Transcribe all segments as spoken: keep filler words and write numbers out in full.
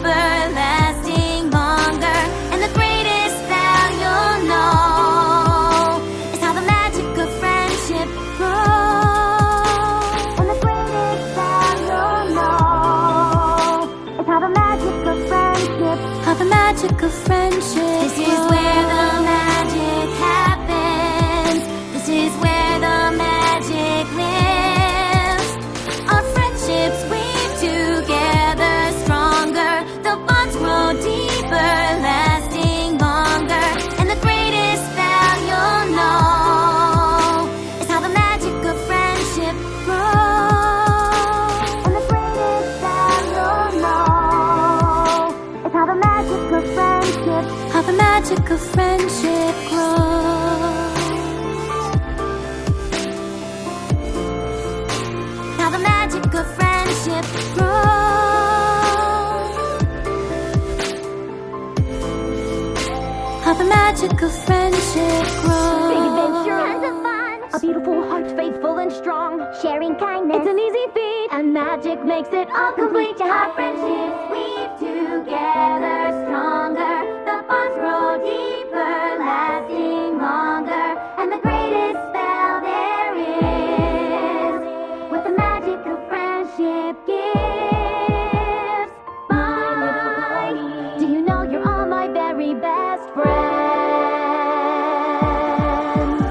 deeper, lasting longer. And the greatest spell you'll know is how the magic of friendship grows. And the greatest spell you'll know is how the magic of friendship, how the magic of friendship. This is where the magic happens. This is where the magic lives. Our friendships weave together stronger. The bonds grow deeper, lasting longer. And the greatest spell you'll know is how the magic of friendship grows. And the greatest spell you'll know is how the magic of friendship, how the magic of friendship grows. How the magic of friendship grows. How the magic of friendship grows. Big adventure, tons of fun. A beautiful heart, faithful and strong. Sharing kindness, it's an easy feat. And magic makes it all complete. Our friendships weave together stronger. The bonds grow deeper, lasting longer. And the greatest spell there is, what the magic of friendship gives. Bye. Do you know you're all my very best friends?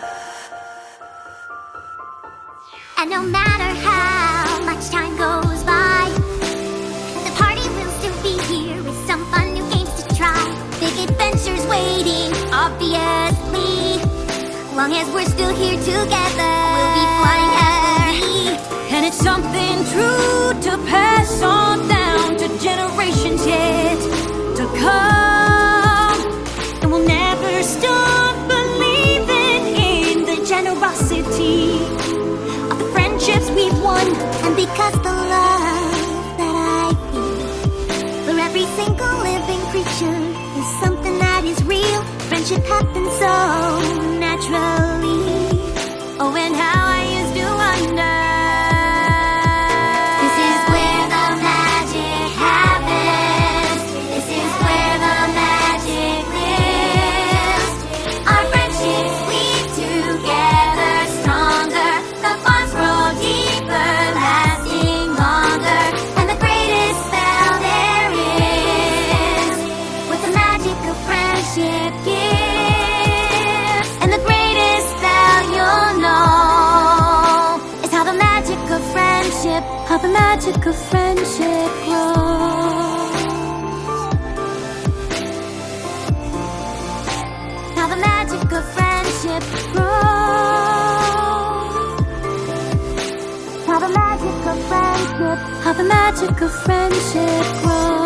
And no matter how much time goes by, the party will still be here with some fun new games to try. Big adventures waiting, obviously. Long as we're still here together, we'll be flying happily. And it's something true to pass on down to generations yet to come. And we'll never stop believing in the generosity of the friendships we've won. And because the love that I feel for every single living creature is something that is real, friendship happens so naturally. Oh, and how I used to wonder. This is where the magic happens. This is where the magic lives. Our friendships weave together stronger. The bonds grow deeper, lasting longer. And the greatest spell there is, what the magic of friendship gives. And the greatest spell you'll know is how the magic of friendship, How the magic of friendship grows. how the magic of friendship grows. How the magic of friendship, how the magic of friendship grows.